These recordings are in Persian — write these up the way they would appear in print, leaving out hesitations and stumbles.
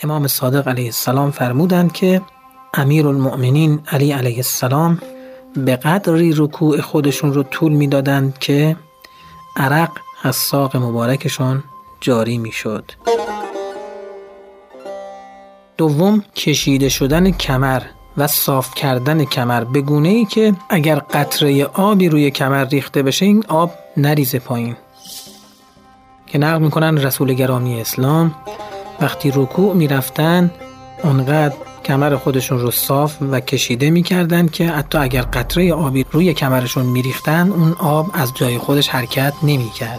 امام صادق علیه السلام فرمودند که امیرالمؤمنین علی علیه السلام به قدری رکوع خودشون رو طول میدادند که عرق از ساق مبارکشون جاری میشد. دوم، کشیده شدن کمر و صاف کردن کمر به گونه‌ای که اگر قطره آبی روی کمر ریخته بشه این آب نریزه پایین، که نقل میکنن رسول گرامی اسلام وقتی رکوع میرفتن اونقدر کمر خودشون رو صاف و کشیده میکردن که حتی اگر قطره آبی روی کمرشون میریختن اون آب از جای خودش حرکت نمیکرد.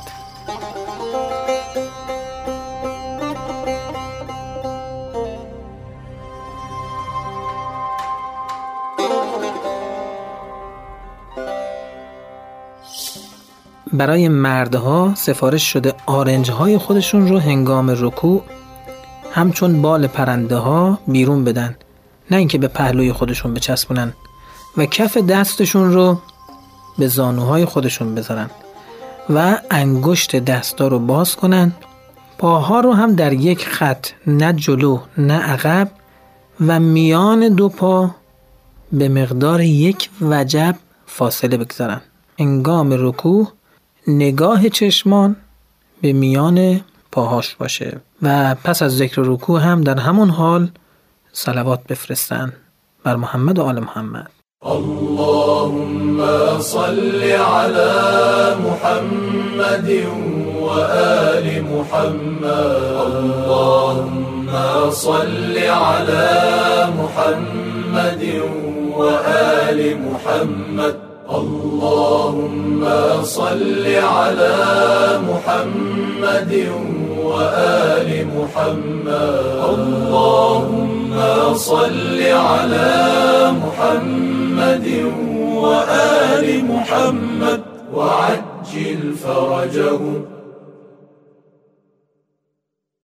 برای مردها سفارش شده آرنج‌های خودشون رو هنگام رکوع همچون بال پرنده ها بیرون بدن، نه اینکه به پهلوی خودشون بچسبونن، و کف دستشون رو به زانوهای خودشون بذارن و انگشت دستا رو باز کنن. پاها رو هم در یک خط، نه جلو نه عقب، و میان دو پا به مقدار 1 وجب فاصله بگذارن. هنگام رکوع نگاه چشمان به میان پاهاش باشه و پس از ذکر رکوع هم در همون حال صلوات بفرستن بر محمد و آل محمد. اللهم صل على محمد و آل محمد. اللهم صل على محمد و آل محمد. اللهم صل على محمد وآل محمد. اللهم صل على محمد وآل محمد وعجل فرجهم